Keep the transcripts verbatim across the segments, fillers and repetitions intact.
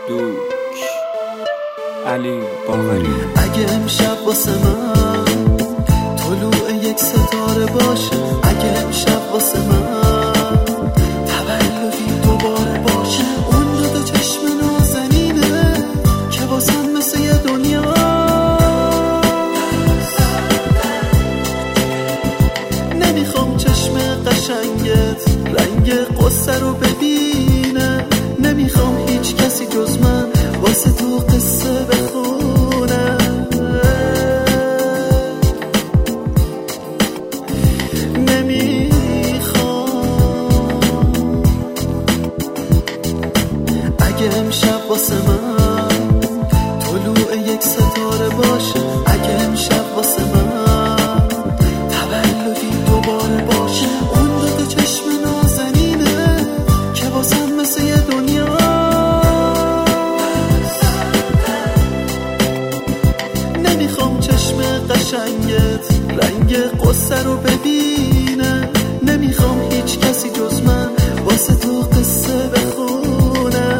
دوک علی باقری. اگه امشب واسه من طلوع یک ستاره باشه، اگه امشب واسه من تولدی دوباره باشه، اون دو تا چشم نازنینه که واسم مثل یه دنیا، نمیخوام چشم قشنگت رنگ قصه رو ببینه، نمیخوام هیچ کسی جز من واسه تو قصه بخونه، نمیخوام. اگه امشب واسه من طلوع یک ستاره باشه، اگه امشب واسه من تولدی دوباره باشه، اون دو تا چشم نازنینه که واسم مثل یه دنیا، نمیخوام چشم قشنگت رنگ قصه رو ببینه، نمیخوام هیچ کسی جز من واسه تو قصه بخونه،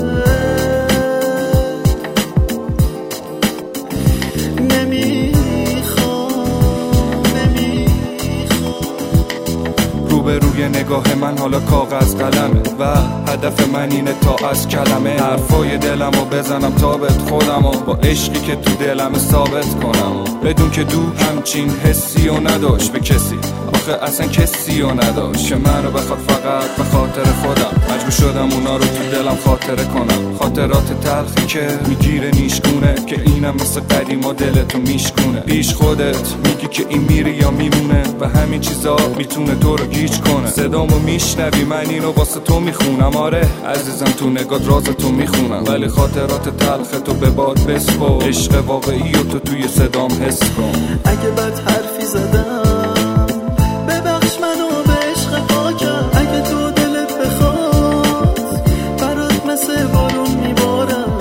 نمیخوام نمیخوام. روبروی نگاه من حالا کاغذ قلمه و هدف من اینه تا از کلمه حرفای دلمو بزنم تا بهت خودمو با عشقی که تو دلم ثابت کنم، بدون که دوک همچین حسی و نداشت به کسی، آخه اصلا کسی و نداشت که منو بخواد فقط به خاطر خودم، مجبور شدم اونا رو تو دلم خاطره کنم، خاطرات تلخی که میگیره نیشگونه که اینم مثل قدیما دلتو میشکونه، پیش خودت میگی که این میره یا میمونه و همین چیزا میتونه تو رو گیج کنه، صدامو میشنوی من اینو واسه تو میخونم، آره عزیزم تو نگات راز تو میخونم، ولی خاطرات تلخ تو به باد بسپر، عشق واقعی و تو توی صدام حس کن. اگه بد حرفی زدم ببخش منو به عشق پاکم، اگه تو دلت بخواد برات مثل بارون میبارم،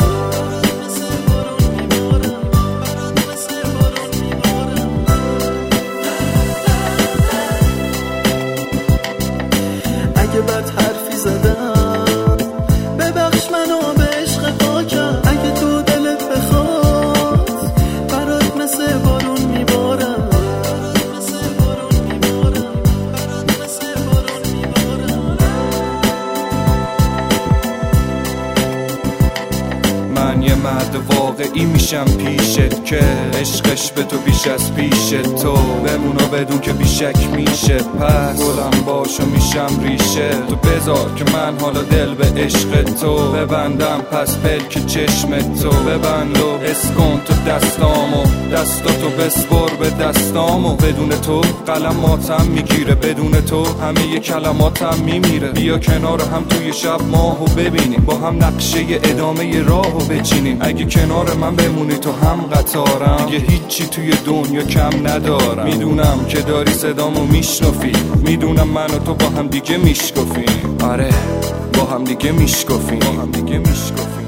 اگه بد حرفی زدم ببخش منو به عشق پاکم، اگه تو دلت بخواد برات مثل بارون میبارم، من یه مرد واقعی میشم پیشت که عشقش به تو بیش از پیش تو بمونو بدون که بیشک میشه، پس گلم باشو میشم ریشه، تو بذار که من حالا دل به عشق تو ببندم، پس پلک چشم تو ببند و اسکن تو دستامو، دستاتو بسپر به دستامو، بدون تو قلم ماتم میگیره، بدون تو همه ی کلماتم میمیره، بیا کنار هم توی شب ماهو ببینیم، با هم نقشه ادامه راهو بچینیم، اگه کنار من بمونی تو هم قطارم، دیگه هیچی توی دنیا کم ندارم، میدونم که داری صدامو میشنفی، میدونم من و تو با هم دیگه میشکفیم، آره با هم دیگه میشکفیم، با هم دیگه میشکفیم.